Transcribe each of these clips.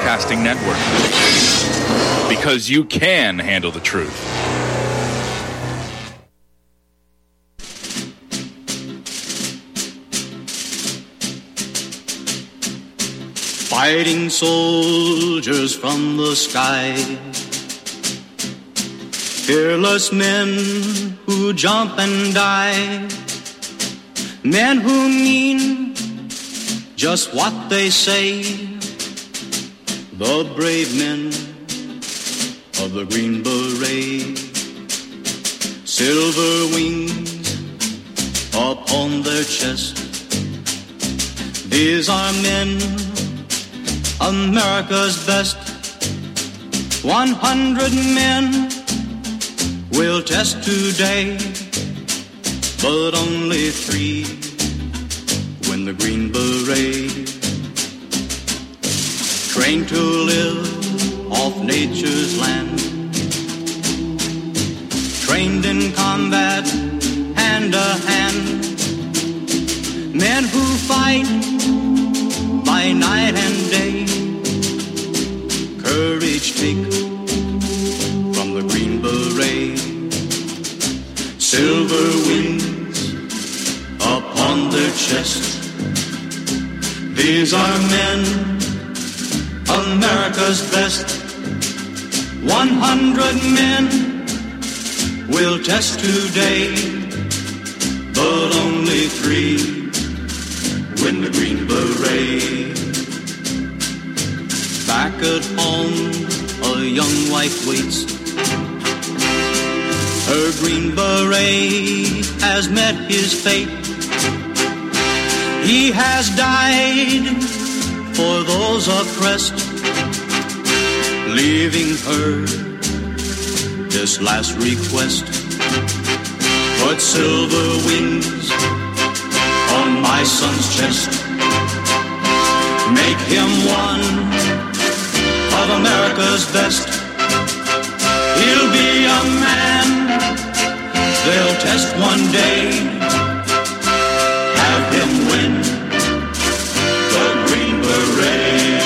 Broadcasting Network. Because you can handle the truth. Fighting soldiers from the sky, fearless men who jump and die, men who mean just what they say, the brave men of the Green Beret, silver wings upon their chest. These are men, America's best. 100 men will test today, but only 3 win the Green Beret. Trained to live off nature's land, trained in combat hand to hand, men who fight by night and day, courage take from the Green Beret, silver wings upon their chest. These are men, America's best. 100 men will test today, but only 3 win the Green Beret. Back at home, a young wife waits. Her Green Beret has met his fate. He has died for those oppressed, leaving her this last request. Put silver wings on my son's chest. Make him one of America's best. He'll be a man they'll test one day. Have him win the Green Beret.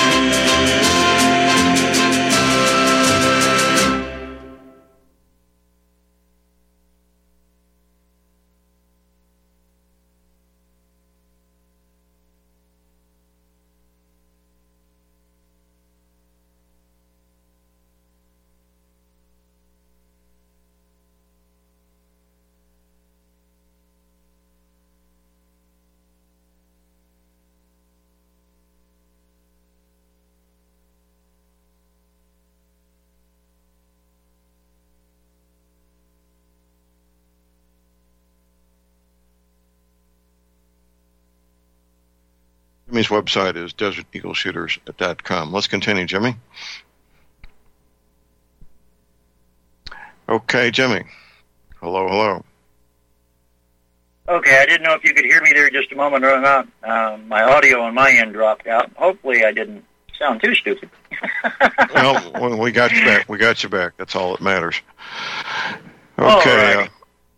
Jimmy's website is deserteagleshooters.com. Let's continue, Jimmy. Okay, Jimmy. Hello, hello. Okay, I didn't know if you could hear me there just a moment or not. My audio on my end dropped out. Hopefully I didn't sound too stupid. Well, we got you back. We got you back. That's all that matters. Okay.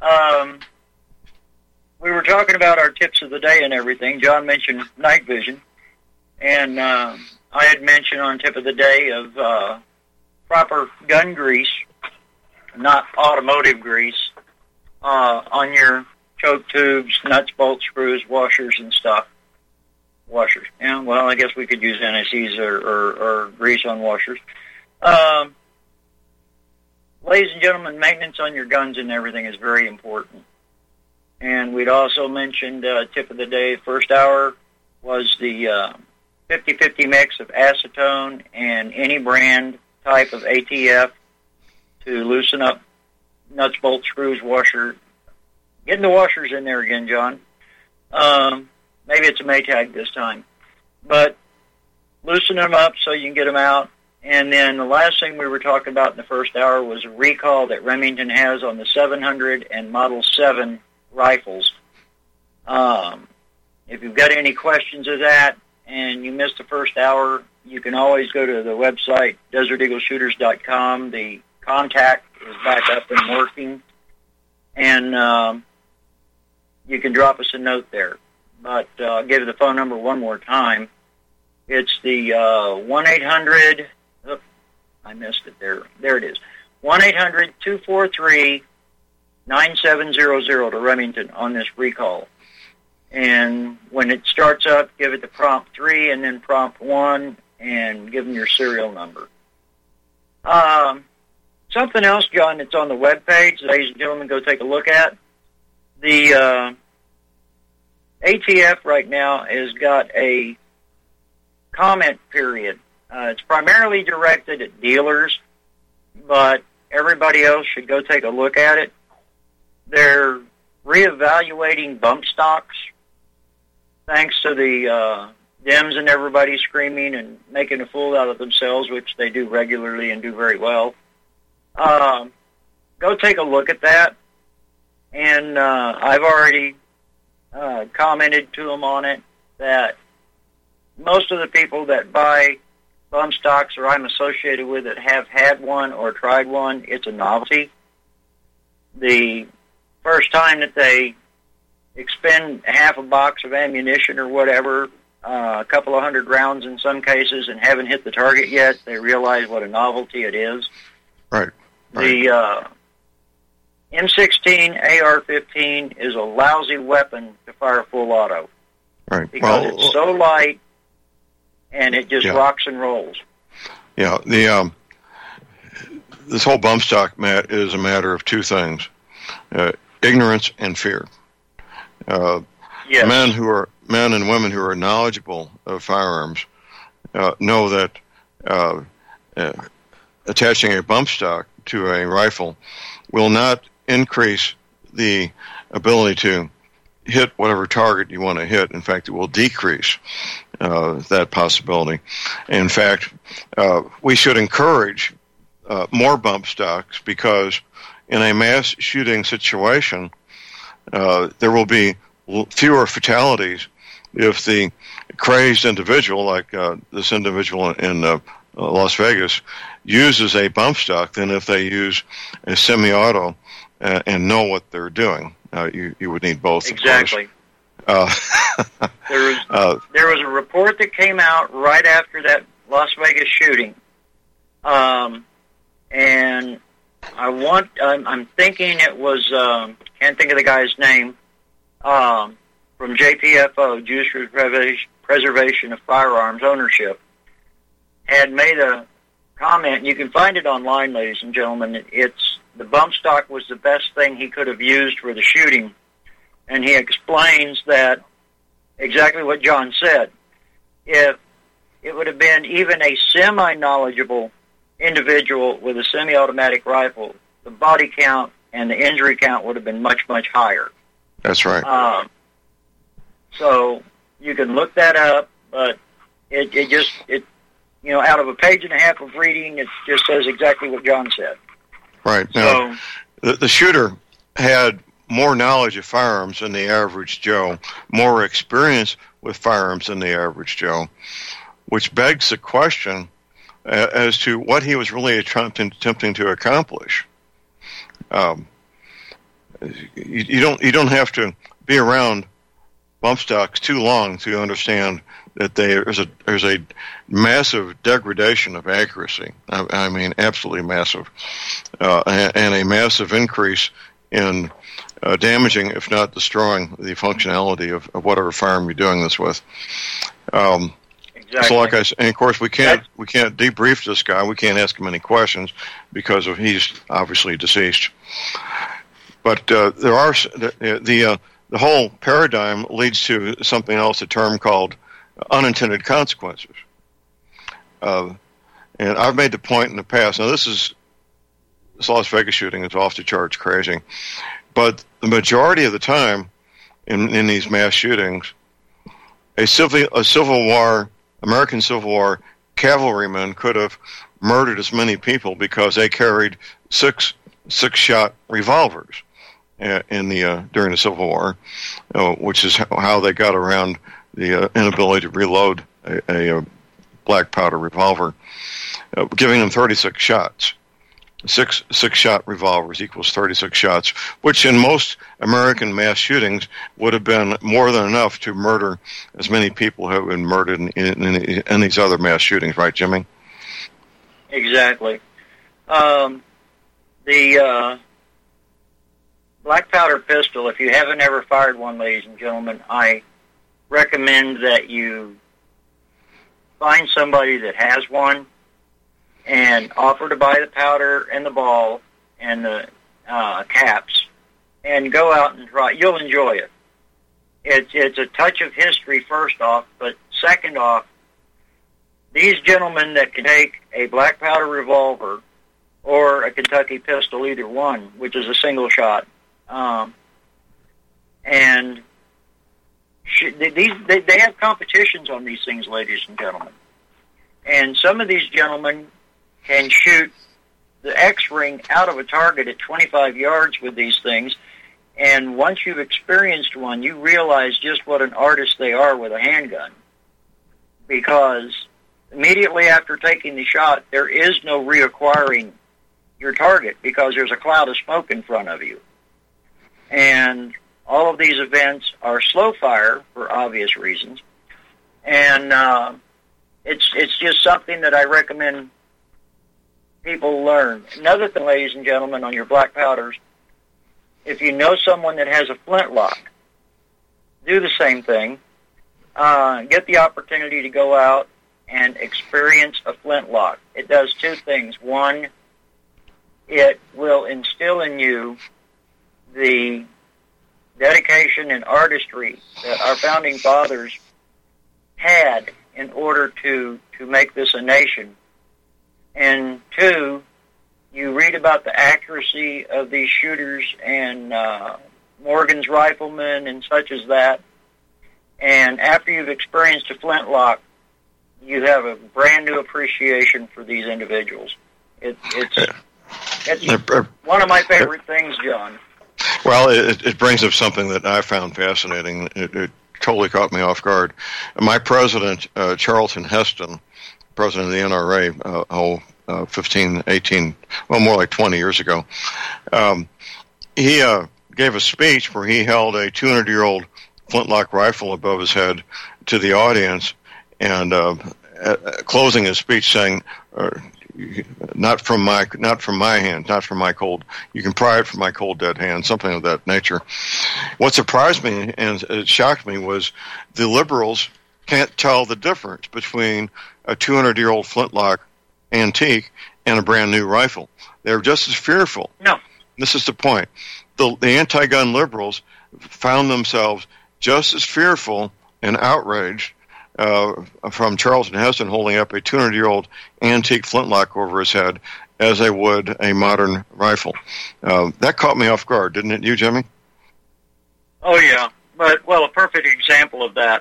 We were talking about our tips of the day and everything. John mentioned night vision, and I had mentioned on tip of the day of proper gun grease, not automotive grease, on your choke tubes, nuts, bolts, screws, washers, and stuff. Washers. Yeah, well, I guess we could use NSCs or grease on washers. Ladies and gentlemen, maintenance on your guns and everything is very important. And we'd also mentioned tip of the day, first hour, was the 50-50 mix of acetone and any brand type of ATF to loosen up nuts, bolts, screws, washer. Getting the washers in there again, John. Maybe it's a Maytag this time. But loosen them up so you can get them out. And then the last thing we were talking about in the first hour was a recall that Remington has on the 700 and Model 7 rifles. If you've got any questions of that and you missed the first hour, you can always go to the website, deserteagleshooters.com. The contact is back up and working. And you can drop us a note there. But I'll give you the phone number one more time. It's the 1-800. Oh, I missed it there. There it is. 1-800-243-9700 to Remington on this recall. And when it starts up, give it the prompt 3 and then prompt 1 and give them your serial number. Something else, John, that's on the webpage, ladies and gentlemen, go take a look at. The ATF right now has got a comment period. It's primarily directed at dealers, but everybody else should go take a look at it. They're reevaluating bump stocks, thanks to the Dems and everybody screaming and making a fool out of themselves, which they do regularly and do very well. Go take a look at that. And I've already commented to them on it that most of the people that buy bump stocks or I'm associated with it have had one or tried one. It's a novelty. The first time that they expend half a box of ammunition or whatever, a couple of hundred rounds in some cases, and haven't hit the target yet, they realize what a novelty it is. Right. The M16 AR-15 is a lousy weapon to fire full auto. Right. Because it's so light and it just rocks and rolls. Yeah. This whole bump stock, Matt, is a matter of two things: ignorance and fear. Yes. Men and women who are knowledgeable of firearms know that attaching a bump stock to a rifle will not increase the ability to hit whatever target you want to hit. In fact, it will decrease that possibility. In fact, we should encourage more bump stocks, because in a mass shooting situation, there will be fewer fatalities if the crazed individual, like this individual in Las Vegas, uses a bump stock than if they use a semi-auto and know what they're doing. You would need both. Exactly. There was a report that came out right after that Las Vegas shooting, and I'm thinking it was can't think of the guy's name, from JPFO, Jewish Preservation of Firearms Ownership, had made a comment. You can find it online, ladies and gentlemen. It's the bump stock was the best thing he could have used for the shooting, and he explains that exactly what John said. If it would have been even a semi-knowledgeable individual with a semi-automatic rifle, the body count and the injury count would have been much, much higher. That's right. So you can look that up, but it out of a page and a half of reading, it just says exactly what John said. Right. Now, the shooter had more knowledge of firearms than the average Joe, more experience with firearms than the average Joe, which begs the question as to what he was really attempting to accomplish. You don't have to be around bump stocks too long to understand that there's a massive degradation of accuracy. I mean, absolutely massive, and a massive increase in damaging, if not destroying, the functionality of whatever firearm you're doing this with. Exactly. So, like I said, and of course, we can't debrief this guy. We can't ask him any questions because he's obviously deceased. But there are the whole paradigm leads to something else, a term called unintended consequences. And I've made the point in the past. Now, this Las Vegas shooting is off the charts crazy, but the majority of the time in these mass shootings, American Civil War cavalrymen could have murdered as many people because they carried six-shot revolvers during the Civil War, which is how they got around the inability to reload a black powder revolver, giving them 36 shots. six-shot revolvers equals 36 shots, which in most American mass shootings would have been more than enough to murder as many people who have been murdered in these other mass shootings, right, Jimmy? Exactly. The black powder pistol, if you haven't ever fired one, ladies and gentlemen, I recommend that you find somebody that has one and offer to buy the powder and the ball and the caps and go out and try. You'll enjoy it. It's a touch of history, first off, but second off, these gentlemen that can take a black powder revolver or a Kentucky pistol, either one, which is a single shot, and they have competitions on these things, ladies and gentlemen. And some of these gentlemen can shoot the X-ring out of a target at 25 yards with these things. And once you've experienced one, you realize just what an artist they are with a handgun. Because immediately after taking the shot, there is no reacquiring your target because there's a cloud of smoke in front of you. And all of these events are slow fire for obvious reasons. And it's just something that I recommend people learn. Another thing, ladies and gentlemen, on your black powders, if you know someone that has a flintlock, do the same thing. Get the opportunity to go out and experience a flintlock. It does two things. One, it will instill in you the dedication and artistry that our founding fathers had in order to make this a nation. And two, you read about the accuracy of these shooters and Morgan's riflemen and such as that. And after you've experienced a flintlock, you have a brand new appreciation for these individuals. It's one of my favorite things, John. Well, it brings up something that I found fascinating. It totally caught me off guard. My president, Charlton Heston, president of the NRA, 15, 18, well, more like 20 years ago, he gave a speech where he held a 200-year-old flintlock rifle above his head to the audience, and closing his speech saying, not from my hand, not from my cold. You can pry it from my cold dead hand, something of that nature. What surprised me and it shocked me was the liberals can't tell the difference between a 200-year-old flintlock antique and a brand new rifle. They're just as fearful. No, this is the point. The anti-gun liberals found themselves just as fearful and outraged from Charlton Heston holding up a 200-year-old antique flintlock over his head as they would a modern rifle. That caught me off guard, didn't it, you, Jimmy? Oh, yeah. But, well, a perfect example of that.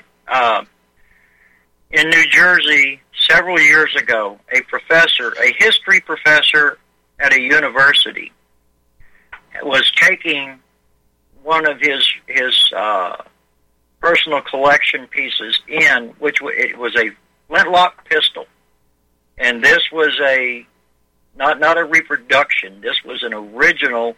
In New Jersey, several years ago, a history professor at a university, was taking one of his personal collection pieces in, which it was a flintlock pistol, and this was not a reproduction. This was an original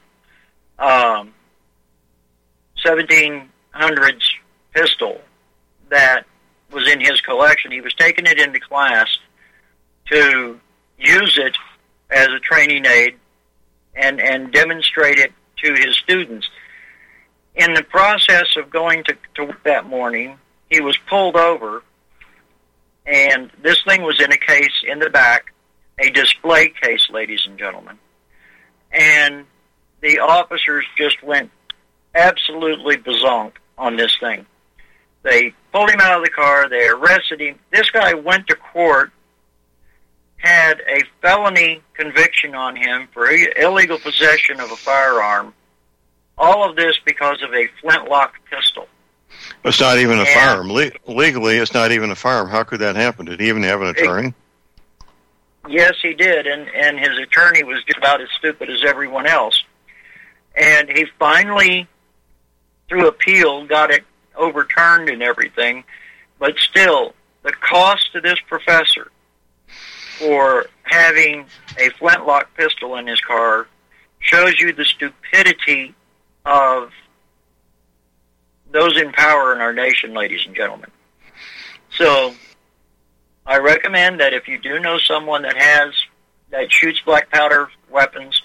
1700s pistol that was in his collection. He was taking it into class to use it as a training aid and demonstrate it to his students. In the process of going to work that morning, he was pulled over, and this thing was in a case in the back, a display case, ladies and gentlemen. And the officers just went absolutely bazonk on this thing. They pulled him out of the car, they arrested him. This guy went to court, had a felony conviction on him for illegal possession of a firearm. All of this because of a flintlock pistol. It's not even a firearm. Legally, it's not even a firearm. How could that happen? Did he even have an attorney? Yes, he did, and his attorney was just about as stupid as everyone else. And he finally, through appeal, got it overturned and everything, but still, the cost to this professor for having a flintlock pistol in his car shows you the stupidity of those in power in our nation, ladies and gentlemen. So I recommend that if you do know someone that shoots black powder weapons,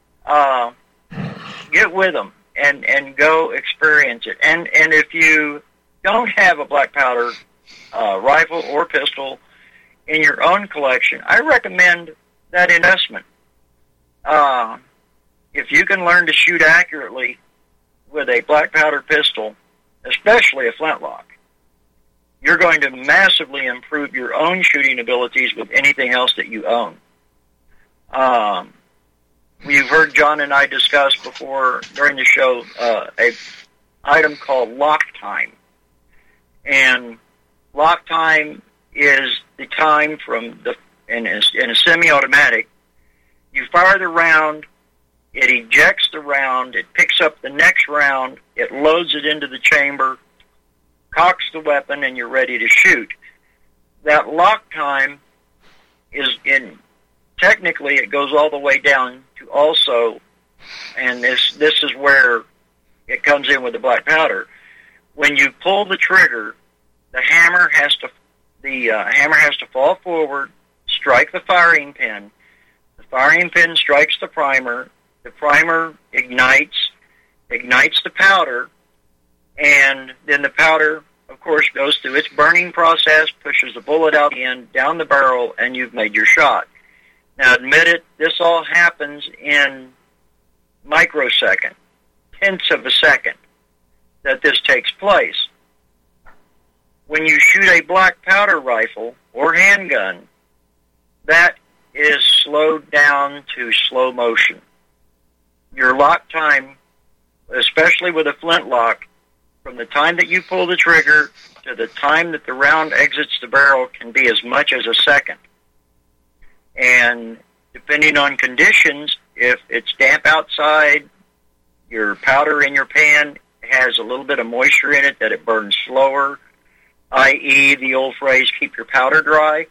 get with them and go experience it. And if you don't have a black powder rifle or pistol in your own collection, I recommend that investment. If you can learn to shoot accurately with a black powder pistol, especially a flintlock, you're going to massively improve your own shooting abilities with anything else that you own. You've heard John and I discuss before during the show a item called lock time. And lock time is the time from in a semi-automatic, you fire the round, it ejects the round, it picks up the next round, it loads it into the chamber, cocks the weapon, and you're ready to shoot. That lock time technically it goes all the way down to also, and this is where it comes in with the black powder. When you pull the trigger, the hammer has to fall forward, strike the firing pin. The firing pin strikes the primer. The primer ignites the powder, and then the powder, of course, goes through its burning process, pushes the bullet out the end, down the barrel, and you've made your shot. Now, admit it, this all happens in microsecond, tenths of a second that this takes place. When you shoot a black powder rifle or handgun, that is slowed down to slow motion. Your lock time, especially with a flintlock, from the time that you pull the trigger to the time that the round exits the barrel can be as much as a second. And depending on conditions, if it's damp outside, your powder in your pan has a little bit of moisture in it that it burns slower, i.e. the old phrase, keep your powder dry,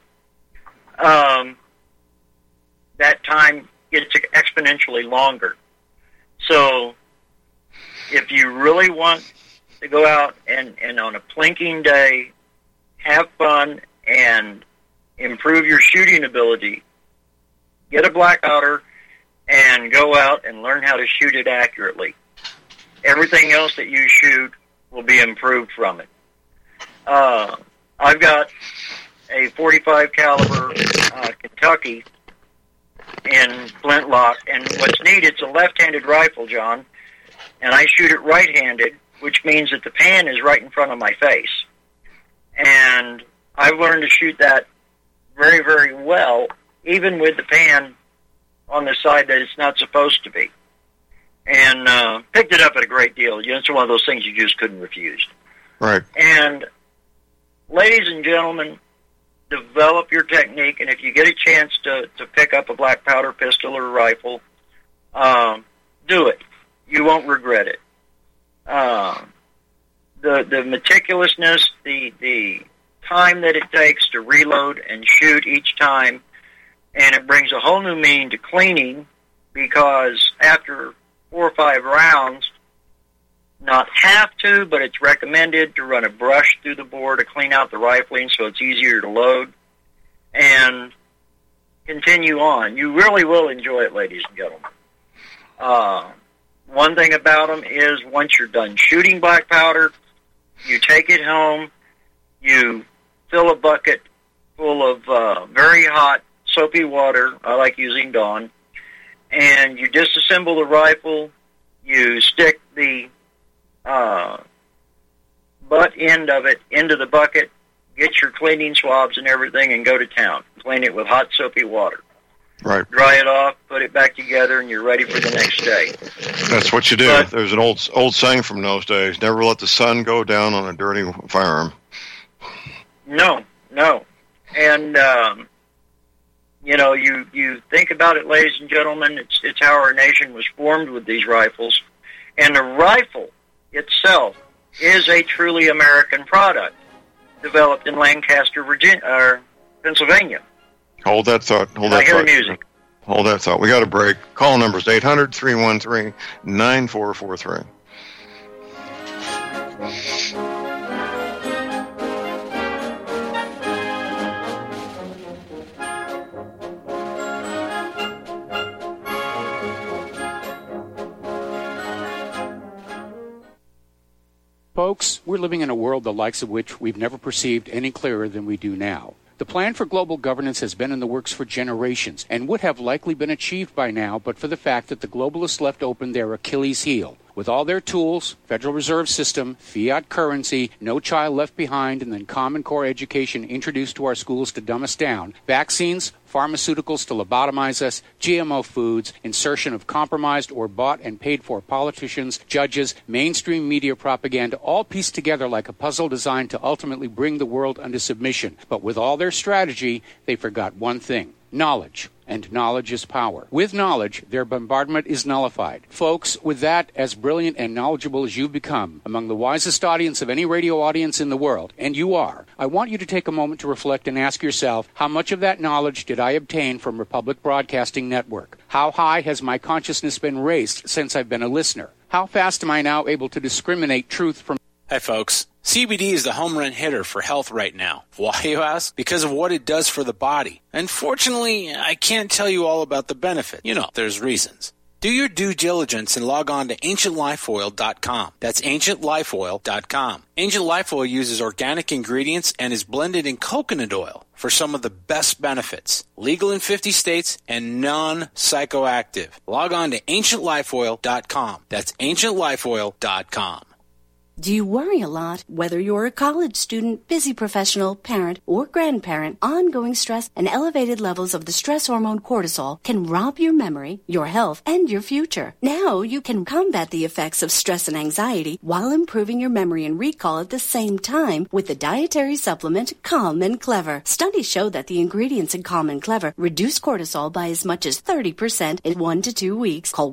that time gets exponentially longer. So if you really want to go out and on a plinking day, have fun and improve your shooting ability, get a black powder and go out and learn how to shoot it accurately. Everything else that you shoot will be improved from it. I've got a .45 caliber Kentucky in flintlock, and what's neat, it's a left-handed rifle, John, and I shoot it right-handed, which means that the pan is right in front of my face. And I've learned to shoot that very, very well, even with the pan on the side that it's not supposed to be. And picked it up at a great deal. You know, it's one of those things you just couldn't refuse. Right. And ladies and gentlemen, develop your technique, and if you get a chance to pick up a black powder pistol or rifle, do it. You won't regret it. The meticulousness, the time that it takes to reload and shoot each time, and it brings a whole new meaning to cleaning, because after 4 or 5 rounds, not have to, but it's recommended to run a brush through the bore to clean out the rifling so it's easier to load, and continue on. You really will enjoy it, ladies and gentlemen. One thing about them is once you're done shooting black powder, you take it home, you fill a bucket full of very hot, soapy water. I like using Dawn. And you disassemble the rifle, you stick the butt end of it into the bucket, get your cleaning swabs and everything, and go to town. Clean it with hot, soapy water. Right. Dry it off, put it back together, and you're ready for the next day. That's what you do. But there's an old saying from those days: never let the sun go down on a dirty firearm. No. And you think about it, ladies and gentlemen. It's how our nation was formed with these rifles, and the rifle itself is a truly American product, developed in Lancaster, Pennsylvania. Hold that thought. Hold that I hear thought. the music. Hold that thought. We got a break. Call numbers 800-313-9443. Folks, we're living in a world the likes of which we've never perceived any clearer than we do now. The plan for global governance has been in the works for generations and would have likely been achieved by now but for the fact that the globalists left open their Achilles heel. With all their tools, Federal Reserve System, fiat currency, no child left behind, and then Common Core education introduced to our schools to dumb us down, vaccines, pharmaceuticals to lobotomize us, GMO foods, insertion of compromised or bought and paid for politicians, judges, mainstream media propaganda, all pieced together like a puzzle designed to ultimately bring the world under submission. But with all their strategy, they forgot one thing: knowledge. And knowledge is power. With knowledge, their bombardment is nullified. Folks, with that, as brilliant and knowledgeable as you've become, among the wisest audience of any radio audience in the world, and you are, I want you to take a moment to reflect and ask yourself, how much of that knowledge did I obtain from Republic Broadcasting Network? How high has my consciousness been raised since I've been a listener? How fast am I now able to discriminate truth from... Hi, folks. CBD is the home run hitter for health right now. Why, you ask? Because of what it does for the body. Unfortunately, I can't tell you all about the benefit. You know, there's reasons. Do your due diligence and log on to AncientLifeOil.com. That's AncientLifeOil.com. Ancient Life Oil uses organic ingredients and is blended in coconut oil for some of the best benefits. Legal in 50 states and non-psychoactive. Log on to AncientLifeOil.com. That's AncientLifeOil.com. Do you worry a lot? Whether you're a college student, busy professional, parent, or grandparent, ongoing stress and elevated levels of the stress hormone cortisol can rob your memory, your health, and your future. Now you can combat the effects of stress and anxiety while improving your memory and recall at the same time with the dietary supplement Calm and Clever. Studies show that the ingredients in Calm and Clever reduce cortisol by as much as 30% in 1 to 2 weeks. Call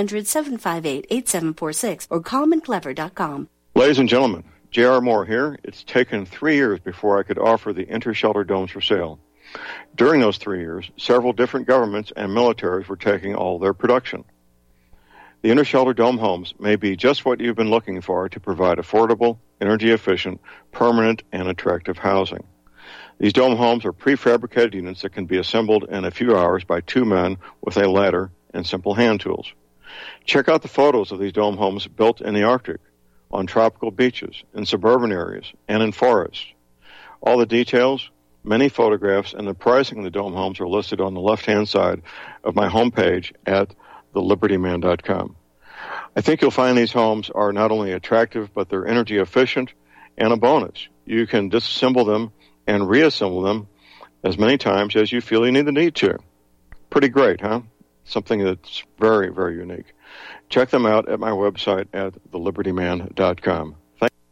1-800-758-8746 or calmandclever.com. Ladies and gentlemen, J.R. Moore here. It's taken 3 years before I could offer the Intershelter domes for sale. During those 3 years, several different governments and militaries were taking all their production. The Intershelter dome homes may be just what you've been looking for to provide affordable, energy-efficient, permanent, and attractive housing. These dome homes are prefabricated units that can be assembled in a few hours by 2 men with a ladder and simple hand tools. Check out the photos of these dome homes built in the Arctic, on tropical beaches, in suburban areas, and in forests. All the details, many photographs, and the pricing of the dome homes are listed on the left-hand side of my homepage at thelibertyman.com. I think you'll find these homes are not only attractive, but they're energy efficient, and a bonus. You can disassemble them and reassemble them as many times as you feel you need to. Pretty great, huh? Something that's very, very unique. Check them out at my website at thelibertyman.com. Thank you.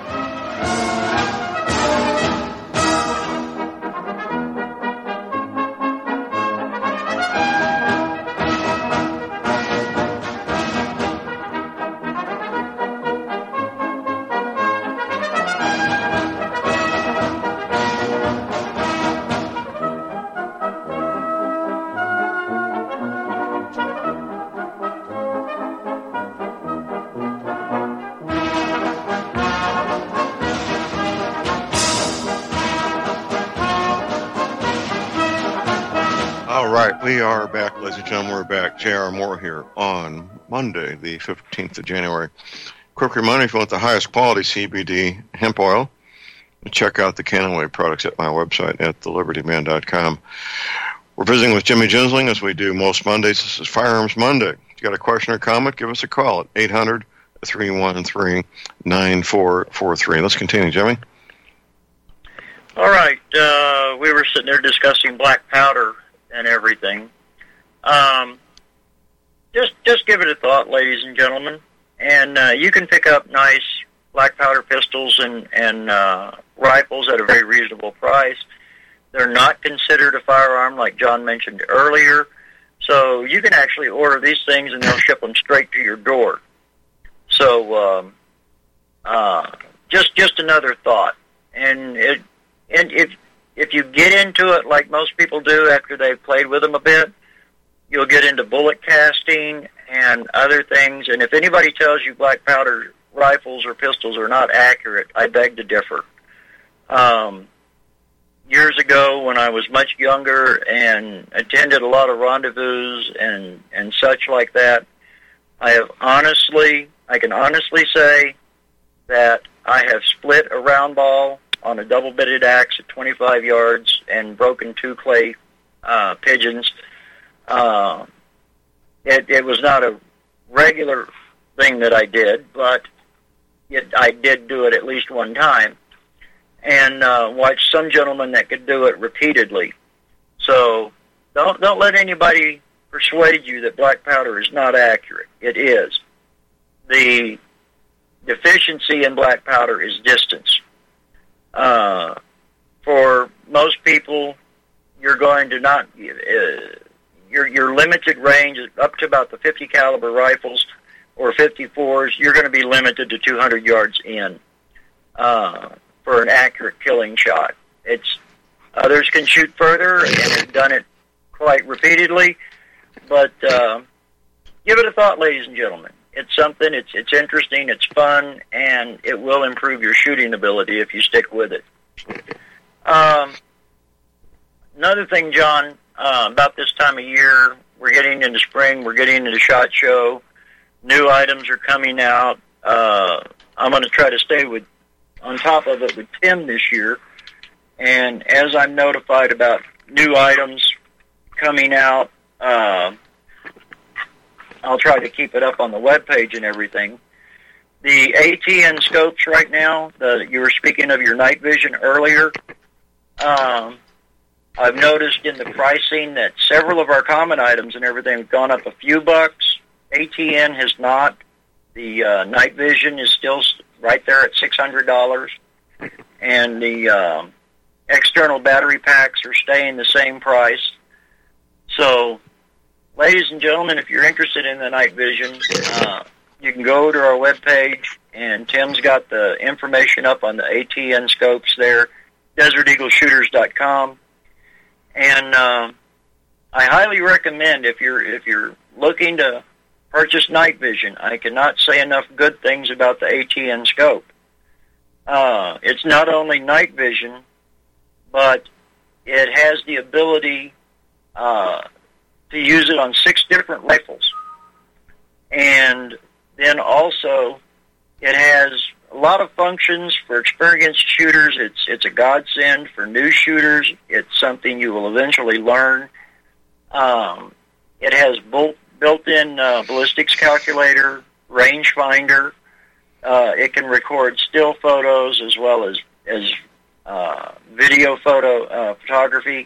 We are back, ladies and gentlemen. We're back. J.R. Moore here on Monday, the 15th of January. Quick reminder, if you want the highest quality CBD hemp oil, check out the Cannonway products at my website at thelibertyman.com. We're visiting with Jimmy Ginsling, as we do most Mondays. This is Firearms Monday. If you got a question or comment, give us a call at 800-313-9443. Let's continue, Jimmy. All right. We were sitting there discussing black powder and everything. Just give it a thought, ladies and gentlemen. And you can pick up nice black powder pistols and rifles at a very reasonable price. They're not considered a firearm, like John mentioned earlier. So you can actually order these things, and they'll ship them straight to your door. So just another thought. And if if you get into it like most people do after they've played with them a bit, you'll get into bullet casting and other things. And if anybody tells you black powder rifles or pistols are not accurate, I beg to differ. Years ago, when I was much younger and attended a lot of rendezvous and such like that, I can honestly say that I have split a round ball on a double-bitted axe at 25 yards and broken 2 clay pigeons. It was not a regular thing that I did, but I did do it at least one time, and watched some gentlemen that could do it repeatedly. So don't let anybody persuade you that black powder is not accurate. It is. The deficiency in black powder is distance. For most people, you're going to not your limited range is up to about the 50 caliber rifles or 54s. You're going to be limited to 200 yards in for an accurate killing shot. Others can shoot further and have done it quite repeatedly, but give it a thought, ladies and gentlemen. It's something. It's interesting. It's fun, and it will improve your shooting ability if you stick with it. Another thing, John, about this time of year, we're getting into spring. We're getting into SHOT Show. New items are coming out. I'm going to try to stay on top of it with Tim this year. And as I'm notified about new items coming out, I'll try to keep it up on the webpage and everything. The ATN scopes right now, you were speaking of your night vision earlier. I've noticed in the pricing that several of our common items and everything have gone up a few bucks. ATN has not. The night vision is still right there at $600. And the external battery packs are staying the same price. So, ladies and gentlemen, if you're interested in the night vision, you can go to our webpage, and Tim's got the information up on the ATN scopes there, DesertEagleShooters.com. And I highly recommend, if you're looking to purchase night vision, I cannot say enough good things about the ATN scope. It's not only night vision, but it has the ability to use it on 6 different rifles. And then also, it has a lot of functions for experienced shooters. It's a godsend for new shooters. It's something you will eventually learn. It has built-in ballistics calculator, rangefinder. It can record still photos as well as video photography.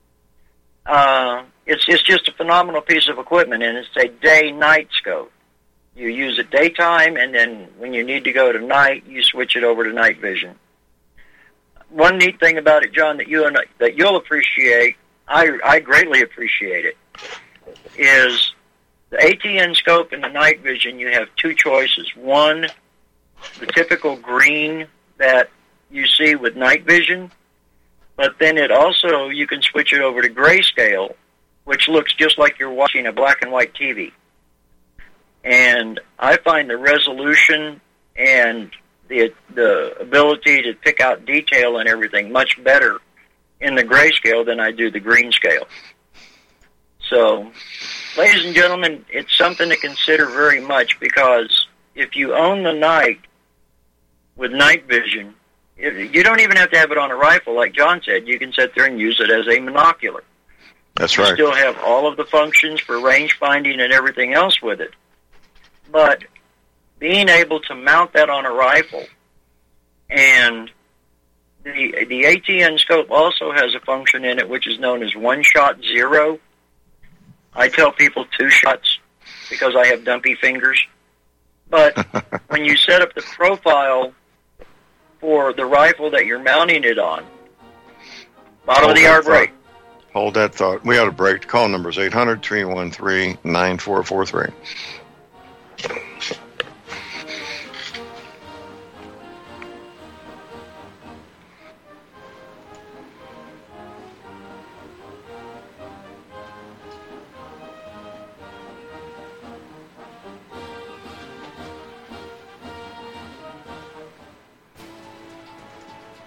It's just a phenomenal piece of equipment, and it's a day-night scope. You use it daytime, and then when you need to go to night, you switch it over to night vision. One neat thing about it, John, that you'll appreciate, I greatly appreciate it, is the ATN scope and the night vision. You have 2 choices. One, the typical green that you see with night vision, but then you can switch it over to grayscale, which looks just like you're watching a black and white TV. And I find the resolution and the ability to pick out detail and everything much better in the grayscale than I do the green scale. So, ladies and gentlemen, it's something to consider very much, because if you own the night with night vision, you don't even have to have it on a rifle. Like John said, you can sit there and use it as a monocular. That's right. You still have all of the functions for range finding and everything else with it. But being able to mount that on a rifle, and the ATN scope also has a function in it which is known as one-shot zero. I tell people 2 shots because I have dumpy fingers. But when you set up the profile for the rifle that you're mounting it on, bottom of the hour break. Hold that thought. We ought to break. The call number is 800-313-9443.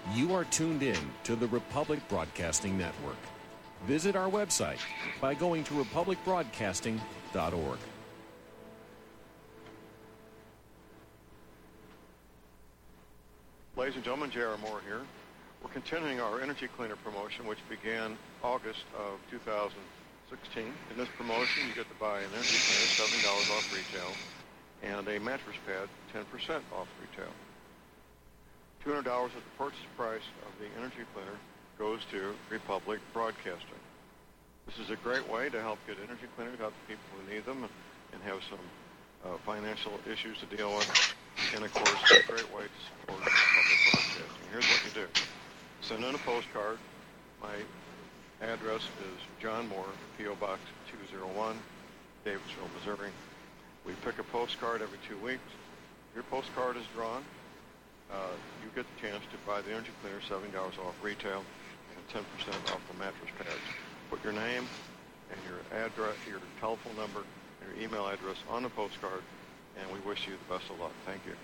You are tuned in to the Republic Broadcasting Network. Visit our website by going to republicbroadcasting.org. Ladies and gentlemen, J.R. Moore here. We're continuing our Energy Cleaner promotion, which began August of 2016. In this promotion, you get to buy an Energy Cleaner, $7 off retail, and a mattress pad, 10% off retail. $200 of the purchase price of the Energy Cleaner goes to Republic Broadcasting. This is a great way to help get energy cleaners out to people who need them and have some financial issues to deal with. And, of course, it's a great way to support Republic Broadcasting. Here's what you do. Send in a postcard. My address is John Moore, P.O. Box 201, Davisville, Missouri. We pick a postcard every 2 weeks. Your postcard is drawn. You get the chance to buy the Energy Cleaner, $7 off retail, and 10% off the mattress pads. Put your name and your address, your telephone number, and your email address on the postcard, and we wish you the best of luck. Thank you.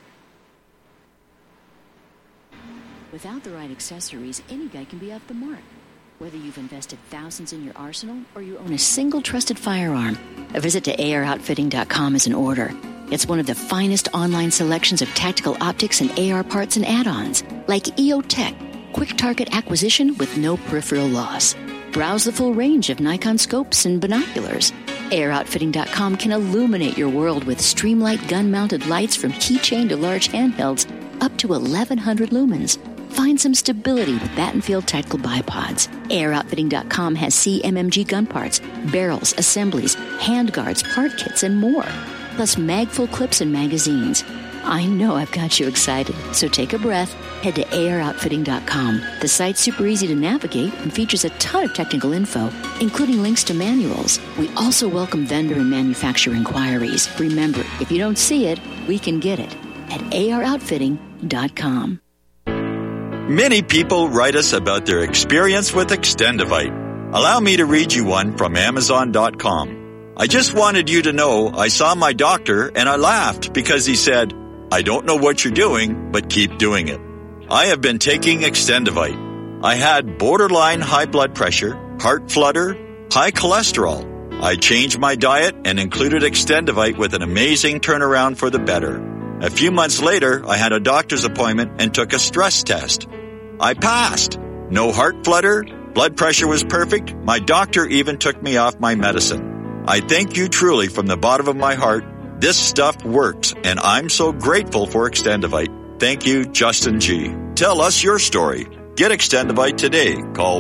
Without the right accessories, any guy can be off the mark. Whether you've invested thousands in your arsenal or you own a single trusted firearm, a visit to AROutfitting.com is in order. It's one of the finest online selections of tactical optics and AR parts and add-ons, like EOTech, quick target acquisition with no peripheral loss. Browse the full range of Nikon scopes and binoculars. AROutfitting.com can illuminate your world with Streamlight gun-mounted lights from keychain to large handhelds up to 1,100 lumens. Find some stability with Battenfield Tactical Bipods. AirOutfitting.com has CMMG gun parts, barrels, assemblies, handguards, part kits, and more. Plus mag-full clips and magazines. I know I've got you excited, so take a breath. Head to AirOutfitting.com. The site's super easy to navigate and features a ton of technical info, including links to manuals. We also welcome vendor and manufacturer inquiries. Remember, if you don't see it, we can get it at AirOutfitting.com. Many people write us about their experience with Extendivite. Allow me to read you one from Amazon.com. I just wanted you to know I saw my doctor and I laughed because he said, "I don't know what you're doing, but keep doing it." I have been taking Extendivite. I had borderline high blood pressure, heart flutter, high cholesterol. I changed my diet and included Extendivite with an amazing turnaround for the better. A few months later, I had a doctor's appointment and took a stress test. I passed. No heart flutter, blood pressure was perfect. My doctor even took me off my medicine. I thank you truly from the bottom of my heart. This stuff works, and I'm so grateful for Extendivite. Thank you, Justin G. Tell us your story. Get Extendivite today. Call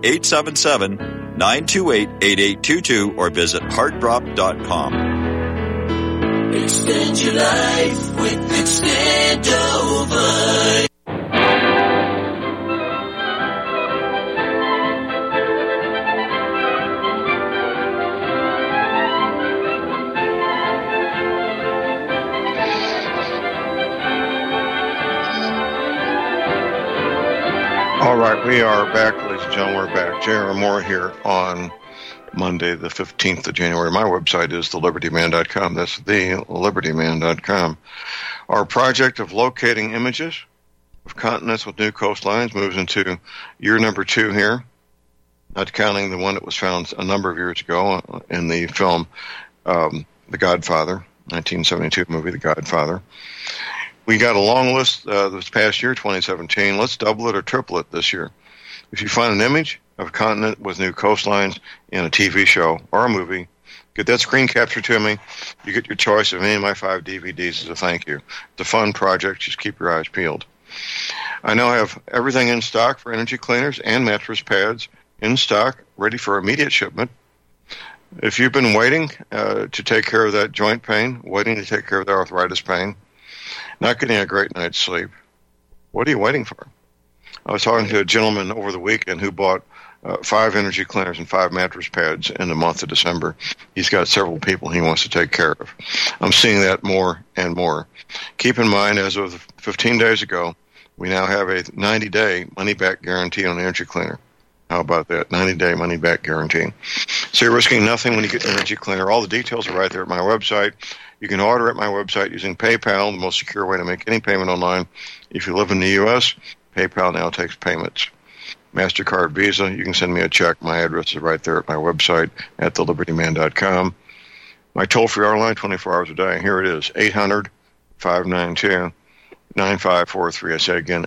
1-877-928-8822 or visit heartdrop.com. Extend your life with Extendivite. All right, we are back, ladies and gentlemen. We're back. J.R. Moore here on Monday, the 15th of January. My website is thelibertyman.com. That's thelibertyman.com. Our project of locating images of continents with new coastlines moves into year number 2 here, not counting the one that was found a number of years ago in the film The Godfather, 1972 movie The Godfather. We got a long list this past year, 2017. Let's double it or triple it this year. If you find an image of a continent with new coastlines in a TV show or a movie, get that screen capture to me. You get your choice of any of my 5 DVDs as a thank you. It's a fun project. Just keep your eyes peeled. I now have everything in stock for energy cleaners and mattress pads in stock, ready for immediate shipment. If you've been waiting to take care of that joint pain, waiting to take care of the arthritis pain, not getting a great night's sleep, what are you waiting for? I was talking to a gentleman over the weekend who bought 5 energy cleaners and 5 mattress pads in the month of December. He's got several people he wants to take care of. I'm seeing that more and more. Keep in mind, as of 15 days ago, we now have a 90-day money-back guarantee on the energy cleaner. How about that? 90-day money-back guarantee. So you're risking nothing when you get an energy cleaner. All the details are right there at my website. You can order at my website using PayPal, the most secure way to make any payment online. If you live in the U.S., PayPal now takes payments. MasterCard, Visa, you can send me a check. My address is right there at my website at thelibertyman.com. My toll-free hour line, 24 hours a day. Here it is, 800-592-9543. I say again,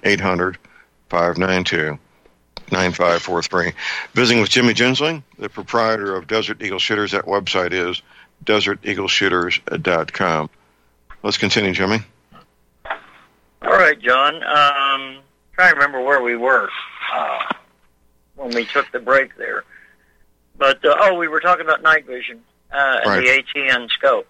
800-592-9543. Visiting with Jimmy Gensling, the proprietor of Desert Eagle Shitters. That website is deserteagleshitters.com. Let's continue, Jimmy. All right, John. Trying to remember where we were when we took the break there. But, we were talking about night vision and right. the ATN scope.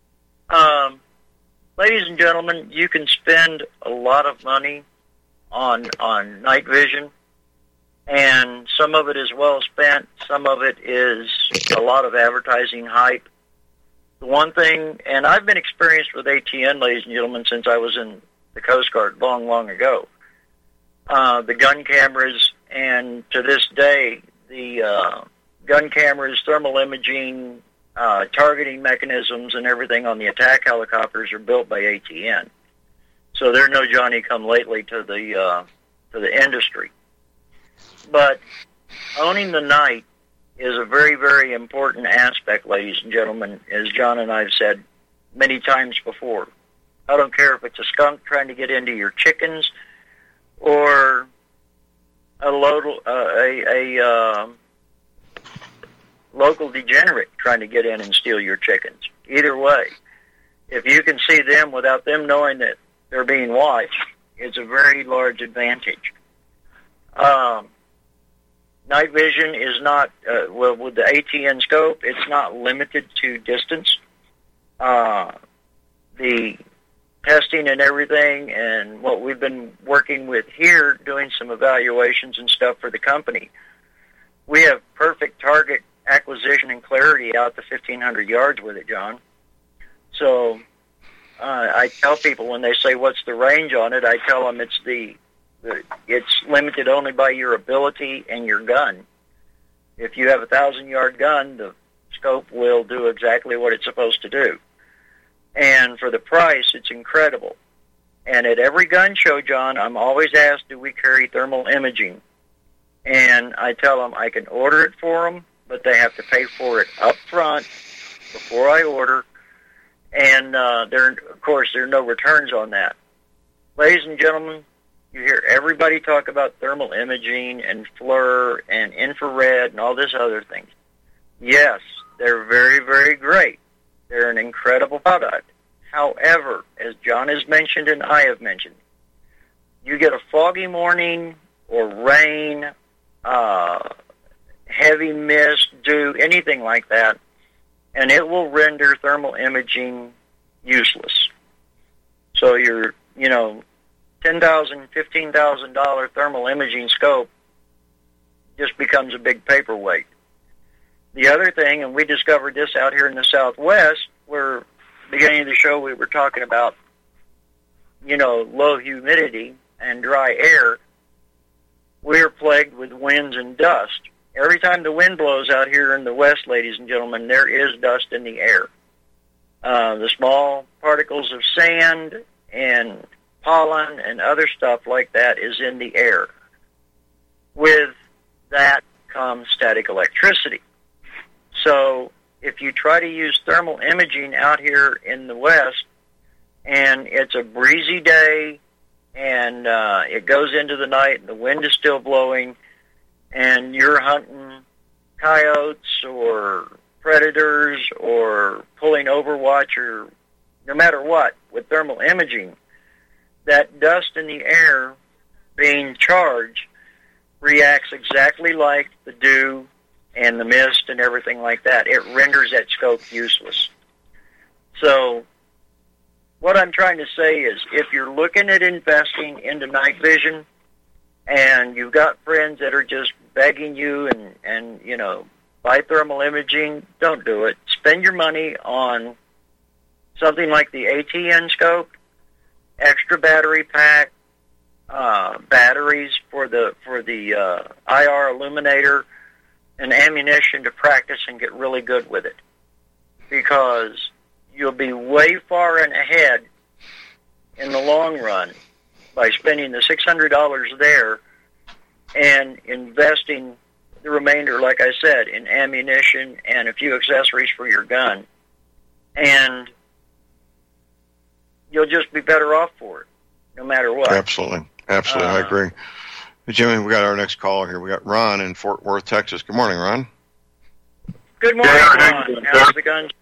Ladies and gentlemen, you can spend a lot of money on night vision, and some of it is well spent. Some of it is a lot of advertising hype. The one thing, and I've been experienced with ATN, ladies and gentlemen, since I was in the Coast Guard long, long ago. The gun cameras, and to this day, the gun cameras, thermal imaging, targeting mechanisms, and everything on the attack helicopters are built by ATN. So they're no Johnny-come-lately to the industry. But owning the night is a very, very important aspect, ladies and gentlemen, as John and I have said many times before. I don't care if it's a skunk trying to get into your chickens or a local degenerate trying to get in and steal your chickens. Either way, if you can see them without them knowing that they're being watched, it's a very large advantage. Night vision is not, with the ATN scope, it's not limited to distance. The testing and everything, and what we've been working with here, doing some evaluations and stuff for the company, we have perfect target acquisition and clarity out to 1,500 yards with it, John. So I tell people when they say, what's the range on it, I tell them it's limited only by your ability and your gun. If you have a 1,000-yard gun, the scope will do exactly what it's supposed to do. And for the price, it's incredible. And at every gun show, John, I'm always asked, do we carry thermal imaging? And I tell them I can order it for them, but they have to pay for it up front before I order. And, of course, there are no returns on that. Ladies and gentlemen, you hear everybody talk about thermal imaging and FLIR and infrared and all this other things. Yes, they're very, very great. They're an incredible product. However, as John has mentioned and I have mentioned, you get a foggy morning or rain, heavy mist, dew, anything like that, and it will render thermal imaging useless. So your, $10,000, $15,000 thermal imaging scope just becomes a big paperweight. The other thing, and we discovered this out here in the Southwest, where beginning of the show we were talking about, low humidity and dry air, we're plagued with winds and dust. Every time the wind blows out here in the West, ladies and gentlemen, there is dust in the air. The small particles of sand and pollen and other stuff like that is in the air. With that comes static electricity. So if you try to use thermal imaging out here in the West, and it's a breezy day, and it goes into the night, and the wind is still blowing, and you're hunting coyotes or predators or pulling overwatch or no matter what, with thermal imaging, that dust in the air being charged reacts exactly like the dew and the mist and everything like that. It renders that scope useless. So what I'm trying to say is, if you're looking at investing into night vision and you've got friends that are just begging you and buy thermal imaging, don't do it. Spend your money on something like the ATN scope, extra battery pack, batteries for the IR illuminator, and ammunition to practice and get really good with it, because you'll be way far and ahead in the long run by spending the $600 there and investing the remainder, like I said, in ammunition and a few accessories for your gun. And you'll just be better off for it, no matter what. Absolutely. I agree. Hey, Jimmy, we got our next caller here. We got Ron in Fort Worth, Texas. Good morning, Ron. Good morning, Ron. How's the gun?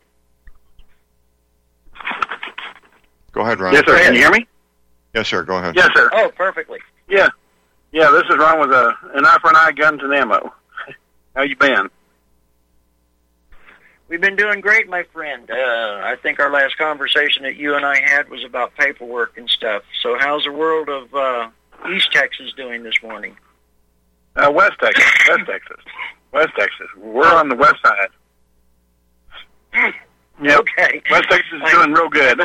Go ahead, Ron. Yes, sir. Can you hear me? Yes, sir. Go ahead. Yes, sir. Oh, perfectly. Yeah, this is Ron with an eye for an eye, guns and ammo. How you been? We've been doing great, my friend. I think our last conversation that you and I had was about paperwork and stuff. So how's the world of East Texas doing this morning? West Texas. We're on the west side. Yep. Okay. West Texas is doing real good.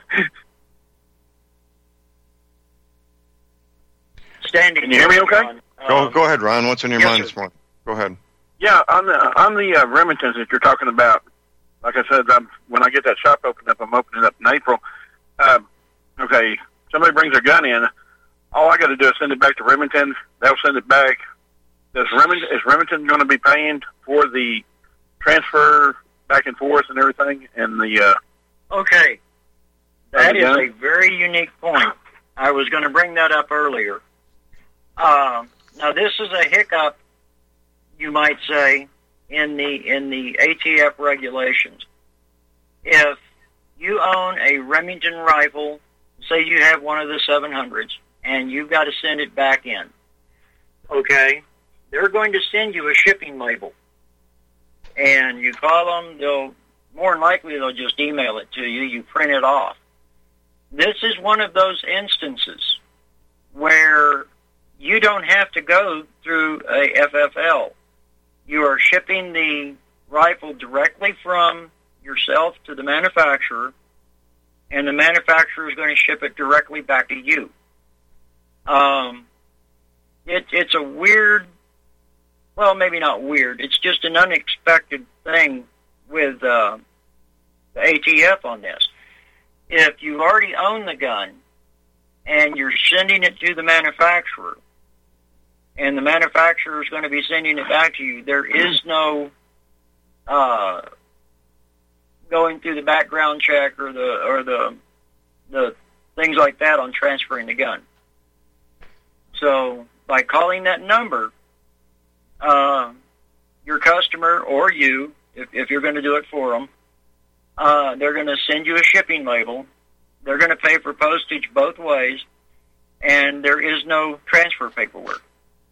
Standing. Can you hear me okay? Go ahead, Ron. What's on your mind sir. this morning? Go ahead. Yeah, on the Remingtons that you're talking about, like I said, when I get that shop opened up, I'm opening up in April. Okay, somebody brings their gun in. All I got to do is send it back to Remington. They'll send it back. Is Remington going to be paying for the transfer back and forth and everything? And the okay, that is a very unique point. I was going to bring that up earlier. Now, this is a hiccup, you might say, in the ATF regulations. If you own a Remington rifle, say you have one of the 700s, and you've got to send it back in, okay, they're going to send you a shipping label. And you call them, more than likely they'll just email it to you. You print it off. This is one of those instances where you don't have to go through a FFL. You are shipping the rifle directly from yourself to the manufacturer, and the manufacturer is going to ship it directly back to you. It's a weird, well, maybe not weird, it's just an unexpected thing with the ATF on this. If you already own the gun and you're sending it to the manufacturer, and the manufacturer is going to be sending it back to you, there is no going through the background check or the things like that on transferring the gun. So by calling that number, your customer or you, if you're going to do it for them, they're going to send you a shipping label. They're going to pay for postage both ways, and there is no transfer paperwork.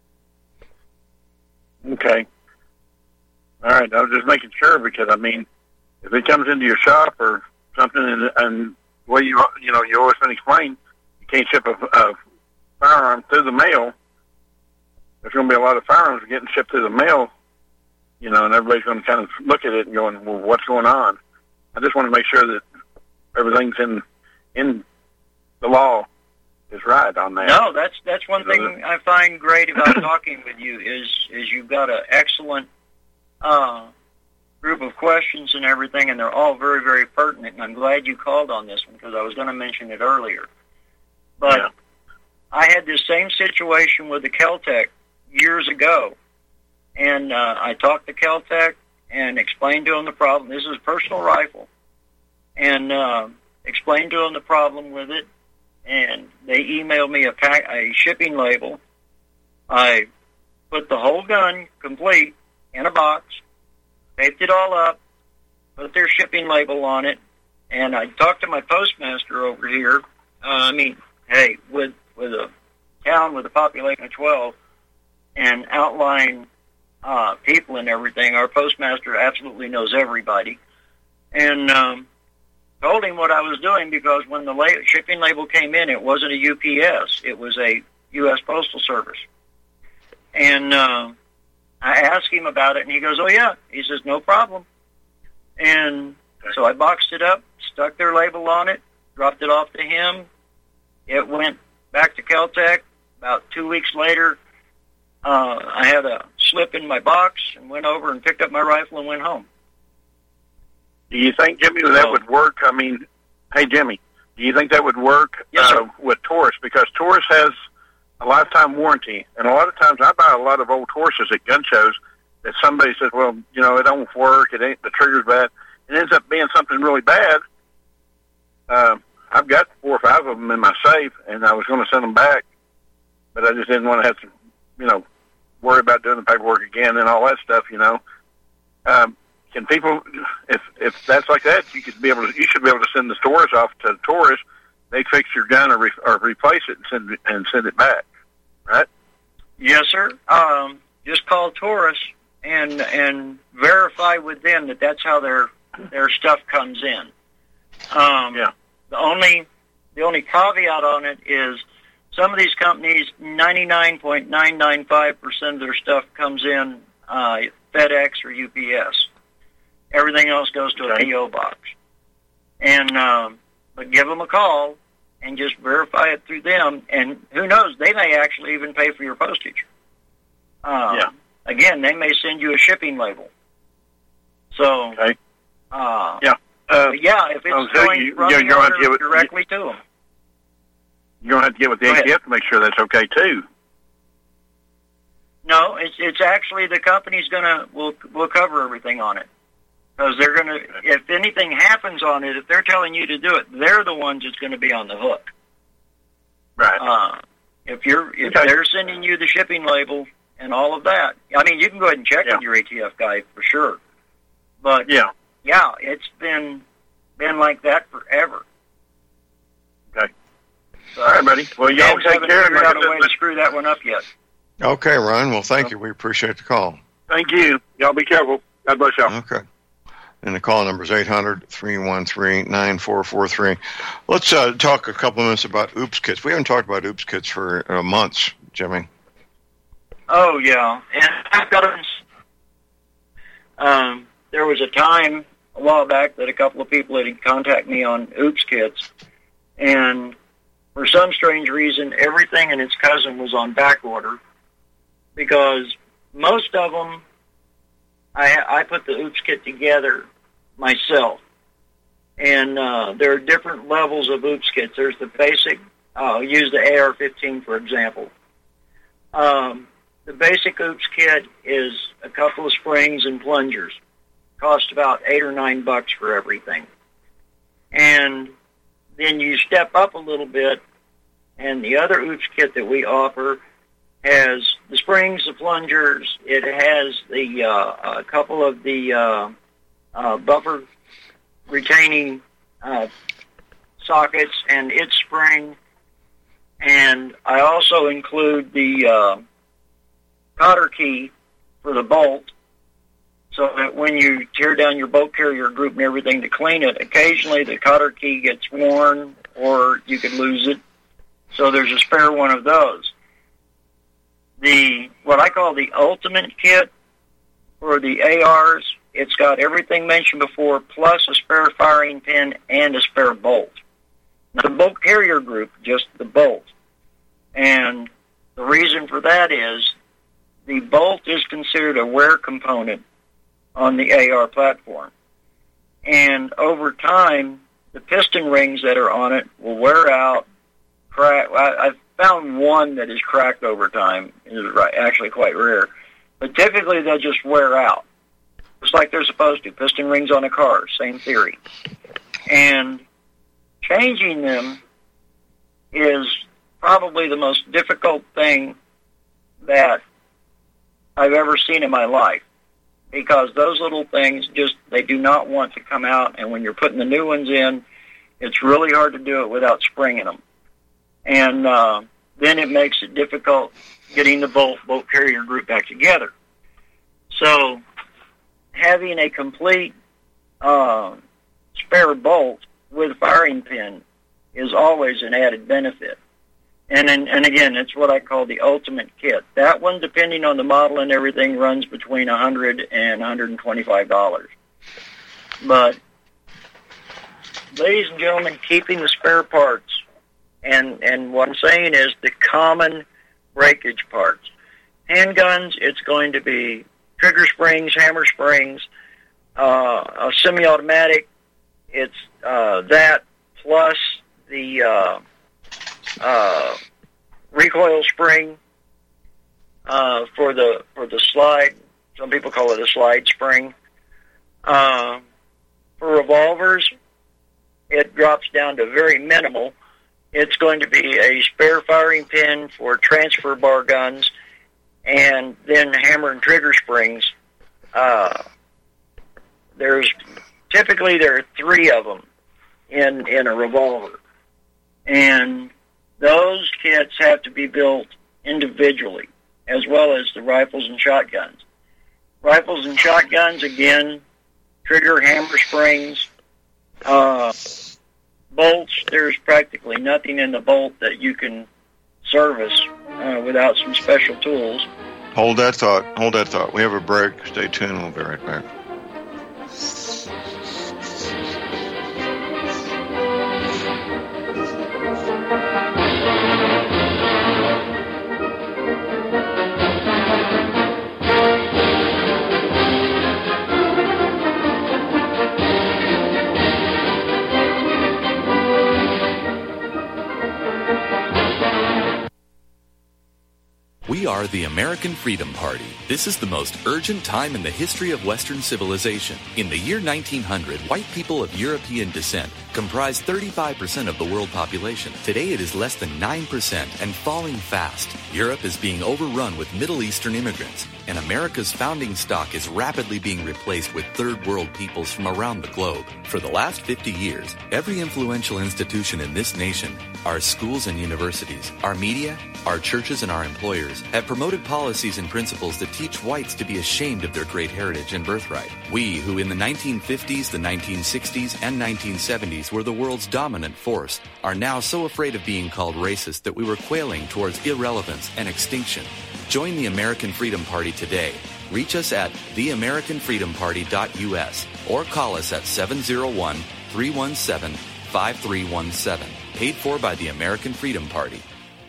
Okay. All right. I was just making sure because, I mean, if it comes into your shop or something and well, you always been explained, you can't ship a firearm through the mail. There's going to be a lot of firearms getting shipped through the mail, and everybody's going to kind of look at it and going, well, what's going on? I just want to make sure that everything's in the law is right on that. No, that's one thing I find great about talking with you is you've got an excellent group of questions and everything, and they're all very, very pertinent, and I'm glad you called on this one because I was going to mention it earlier. But yeah. I had this same situation with the Kel-Tec years ago, and I talked to Kel-Tec and explained to them the problem. This is a personal rifle, and explained to them the problem with it, and they emailed me a shipping label. I put the whole gun complete in a box, taped it all up, put their shipping label on it, and I talked to my postmaster over here. With a town with a population of 12 and outlying people and everything, our postmaster absolutely knows everybody. And told him what I was doing because when the shipping label came in, it wasn't a UPS. It was a U.S. Postal Service. And I asked him about it, and he goes, oh, yeah. He says, no problem. And so I boxed it up, stuck their label on it, dropped it off to him. It went back to Kel-Tec. About 2 weeks later, I had a slip in my box and went over and picked up my rifle and went home. Do you think, Jimmy, that would work? I mean, hey, Jimmy, Do you think that would work with Taurus? Because Taurus has a lifetime warranty, and a lot of times I buy a lot of old Tauruses at gun shows that somebody says, well, you know, it don't work, it ain't, the trigger's bad. It ends up being something really bad. I've got 4 or 5 of them in my safe, and I was going to send them back, but I just didn't want to have to, you know, worry about doing the paperwork again and all that stuff, you know. Can people, if that's like that, you should be able to send the Taurus off to Taurus. They fix your gun or replace it and send it back, right? Yes, sir. Just call Taurus and verify with them that that's how their stuff comes in. The only caveat on it is some of these companies, 99.995% of their stuff comes in FedEx or UPS. Everything else goes to a PO box. And but give them a call and just verify it through them. And who knows, they may actually even pay for your postage. Again, they may send you a shipping label. So, if it's going from the order directly to them. You're going to have to get with the ATF to make sure that's okay, too. No, it's actually the company's will cover everything on it. Because they're going to, if anything happens on it, if they're telling you to do it, they're the ones that's going to be on the hook. Right. If they're sending you the shipping label and all of that, I mean, you can go ahead and check with your ATF guy for sure. But it's been like that forever. Okay. So, all right, buddy. Well, y'all take care. Figured out a way to screw that one up yet. Okay, Ron. Well, thank you. We appreciate the call. Thank you. Y'all be careful. God bless y'all. Okay. And the call number is 800-313-9443. Let's talk a couple minutes about OOPS kits. We haven't talked about OOPS kits for months, Jimmy. Oh, yeah. And I've got there was a time a while back that a couple of people had contacted me on OOPS kits, and for some strange reason, everything and its cousin was on back order, because most of them, I put the OOPS kit together myself. And there are different levels of OOPS kits. There's the basic, I'll use the AR-15, for example. The basic OOPS kit is a couple of springs and plungers. Cost about $8 or $9 for everything. And then you step up a little bit, and the other OOPS kit that we offer has the springs, the plungers. It has the a couple of the buffer retaining sockets and its spring. And I also include the cotter key for the bolt, so that when you tear down your bolt carrier group and everything to clean it, occasionally the cotter key gets worn or you could lose it. So there's a spare one of those. What I call the ultimate kit for the ARs, it's got everything mentioned before, plus a spare firing pin and a spare bolt. Now, the bolt carrier group, just the bolt. And the reason for that is the bolt is considered a wear component on the AR platform. And over time, the piston rings that are on it will wear out, crack. I've found one that is cracked over time. It is actually quite rare. But typically they'll just wear out, just like they're supposed to. Piston rings on a car, same theory. And changing them is probably the most difficult thing that I've ever seen in my life, because those little things they do not want to come out, and when you're putting the new ones in, it's really hard to do it without springing them. And then it makes it difficult getting the bolt carrier group back together. So having a complete spare bolt with a firing pin is always an added benefit. And again, it's what I call the ultimate kit. That one, depending on the model and everything, runs between $100 and $125. But, ladies and gentlemen, keeping the spare parts, and what I'm saying is the common breakage parts. Handguns, it's going to be trigger springs, hammer springs, a semi-automatic. It's that plus the recoil spring for the slide. Some people call it a slide spring. For revolvers, it drops down to very minimal. It's going to be a spare firing pin for transfer bar guns, and then hammer and trigger springs. There are 3 of them in a revolver, and those kits have to be built individually, as well as the rifles and shotguns. Rifles and shotguns, again, trigger, hammer springs, bolts. There's practically nothing in the bolt that you can service without some special tools. Hold that thought. We have a break. Stay tuned. We'll be right back. We are the American Freedom Party. This is the most urgent time in the history of Western civilization. In the year 1900, white people of European descent comprised 35% of the world population. Today it is less than 9% and falling fast. Europe is being overrun with Middle Eastern immigrants, and America's founding stock is rapidly being replaced with third world peoples from around the globe. For the last 50 years, every influential institution in this nation, our schools and universities, our media, our churches, and our employers have promoted policies and principles that teach whites to be ashamed of their great heritage and birthright. We, who in the 1950s, the 1960s, and 1970s were the world's dominant force, are now so afraid of being called racist that we were quailing towards irrelevance and extinction. Join the American Freedom Party today. Reach us at theamericanfreedomparty.us or call us at 701-317-5317. Paid for by the American Freedom Party.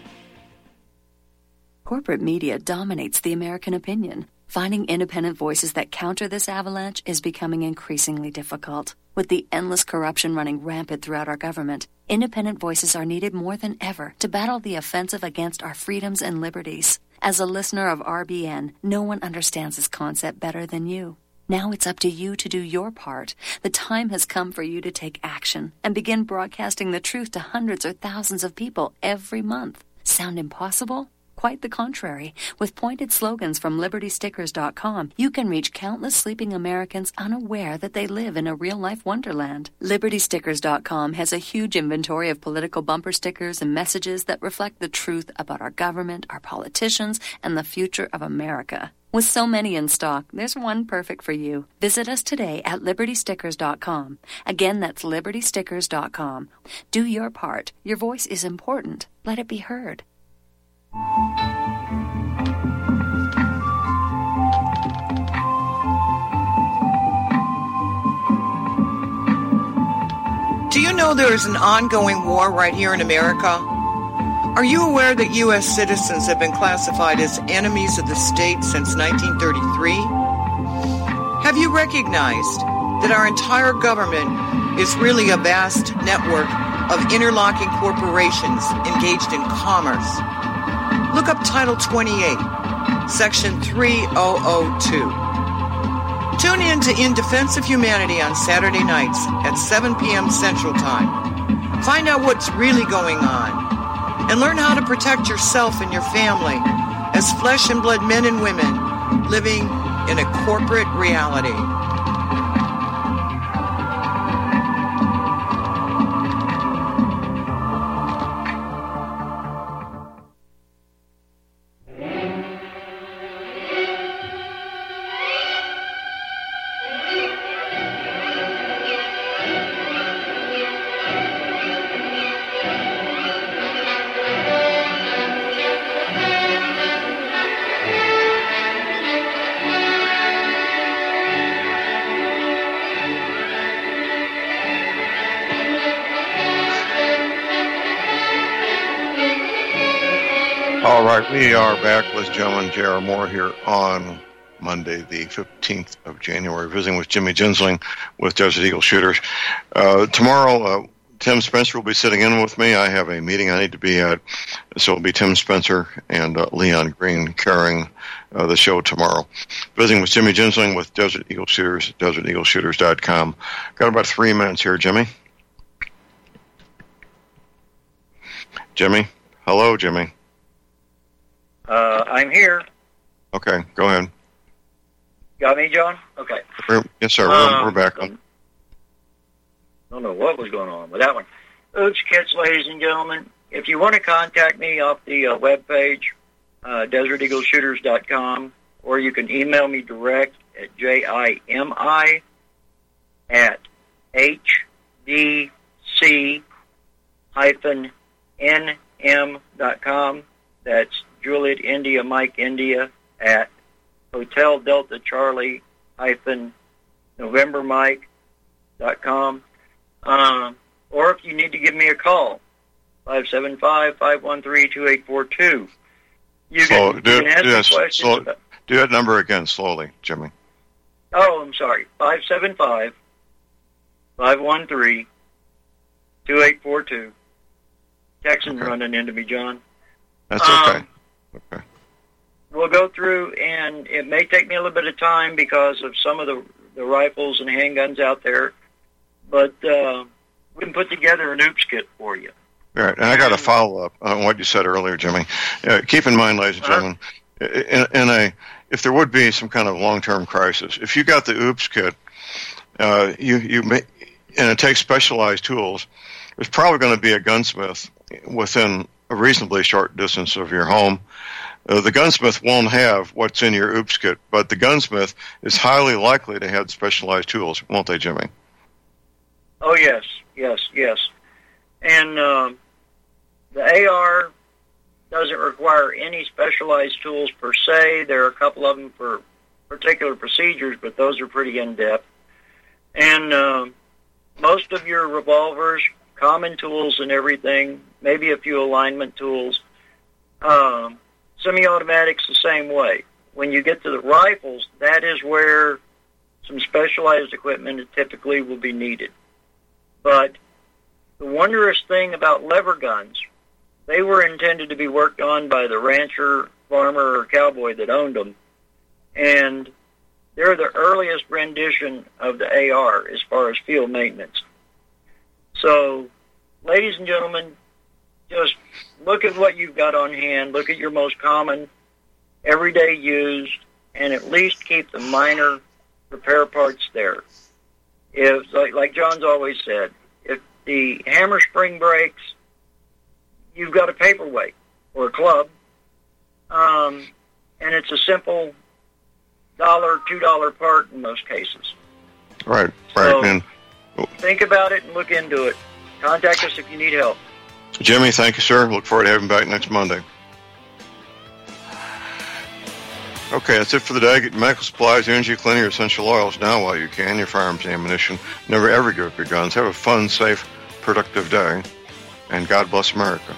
Corporate media dominates the American opinion. Finding independent voices that counter this avalanche is becoming increasingly difficult. With the endless corruption running rampant throughout our government, independent voices are needed more than ever to battle the offensive against our freedoms and liberties. As a listener of RBN, no one understands this concept better than you. Now it's up to you to do your part. The time has come for you to take action and begin broadcasting the truth to hundreds or thousands of people every month. Sound impossible? Quite the contrary. With pointed slogans from LibertyStickers.com, you can reach countless sleeping Americans unaware that they live in a real-life wonderland. LibertyStickers.com has a huge inventory of political bumper stickers and messages that reflect the truth about our government, our politicians, and the future of America. With so many in stock, there's one perfect for you. Visit us today at LibertyStickers.com. Again, that's LibertyStickers.com. Do your part. Your voice is important. Let it be heard. Do you know there is an ongoing war right here in America? Are you aware that U.S. citizens have been classified as enemies of the state since 1933? Have you recognized that our entire government is really a vast network of interlocking corporations engaged in commerce? Look up Title 28, Section 3002. Tune in to In Defense of Humanity on Saturday nights at 7 p.m. Central Time. Find out what's really going on and learn how to protect yourself and your family as flesh and blood men and women living in a corporate reality. All right, we are back with gentleman J.R. Moore here on Monday, the 15th of January, visiting with Jimmy Gensling with Desert Eagle Shooters. Tomorrow, Tim Spencer will be sitting in with me. I have a meeting I need to be at, so it'll be Tim Spencer and Leon Green carrying the show tomorrow. Visiting with Jimmy Ginsling with Desert Eagle Shooters, DesertEagleShooters.com. Got about 3 minutes here, Jimmy. Jimmy? Hello, Jimmy. I'm here. Okay, go ahead. Got me, John? Okay. Yes, sir. We're back on. I don't know what was going on with that one. Oops Kits, ladies and gentlemen. If you want to contact me off the webpage, DesertEagleShooters.com, or you can email me direct at JIMI@HDC-NM.com. That's Juliet India Mike India at Hotel Delta Charlie November Mike.com. Or if you need to give me a call, 575-513-2842. You can ask questions. Do that number again slowly, Jimmy. Oh, I'm sorry. 575-513-2842. Texans running into me, John. That's okay. Okay. We'll go through, and it may take me a little bit of time because of some of the rifles and handguns out there, but we can put together an oops kit for you. All right, and I got a follow-up on what you said earlier, Jimmy. Keep in mind, ladies and gentlemen, if there would be some kind of long-term crisis, if you got the oops kit, and it takes specialized tools, there's probably going to be a gunsmith within a reasonably short distance of your home. The gunsmith won't have what's in your oops kit, but the gunsmith is highly likely to have specialized tools, won't they, Jimmy? Oh, yes. And the AR doesn't require any specialized tools per se. There are a couple of them for particular procedures, but those are pretty in-depth. And most of your revolvers, common tools and everything, maybe a few alignment tools. Semi-automatics the same way. When you get to the rifles, that is where some specialized equipment typically will be needed. But the wondrous thing about lever guns, they were intended to be worked on by the rancher, farmer, or cowboy that owned them. And they're the earliest rendition of the AR as far as field maintenance. So, ladies and gentlemen, just look at what you've got on hand. Look at your most common, everyday used, and at least keep the minor repair parts there. If, like John's always said, if the hammer spring breaks, you've got a paperweight or a club, and it's a simple $1, $2 part in most cases. Right. So, think about it and look into it. Contact us if you need help. Jimmy, thank you, sir. Look forward to having you back next Monday. Okay, that's it for the day. Get medical supplies, energy, cleaning, your essential oils now while you can. Your firearms and ammunition. Never ever give up your guns. Have a fun, safe, productive day. And God bless America.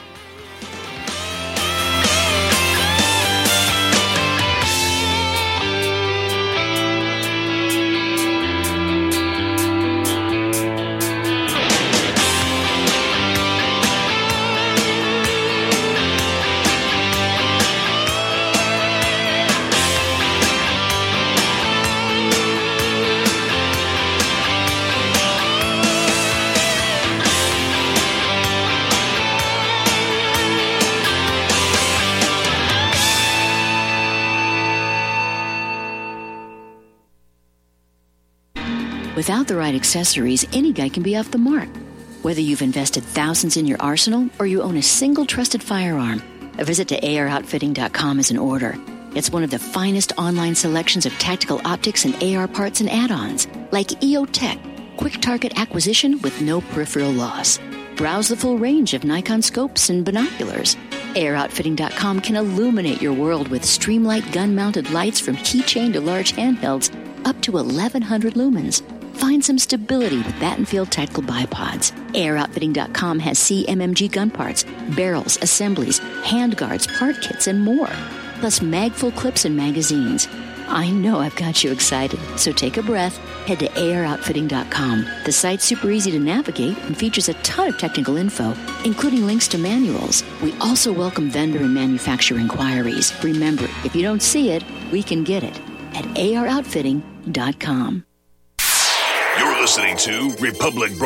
Without the right accessories, any guy can be off the mark. Whether you've invested thousands in your arsenal or you own a single trusted firearm, a visit to AROutfitting.com is in order. It's one of the finest online selections of tactical optics and AR parts and add-ons, like EOTech, quick target acquisition with no peripheral loss. Browse the full range of Nikon scopes and binoculars. AROutfitting.com can illuminate your world with Streamlight gun-mounted lights from keychain to large handhelds up to 1,100 lumens. Find some stability with Battenfield Tactical Bipods. AROutfitting.com has CMMG gun parts, barrels, assemblies, handguards, part kits, and more. Plus mag-full clips and magazines. I know I've got you excited, so take a breath. Head to AROutfitting.com. The site's super easy to navigate and features a ton of technical info, including links to manuals. We also welcome vendor and manufacturer inquiries. Remember, if you don't see it, we can get it at AROutfitting.com. You're listening to Republic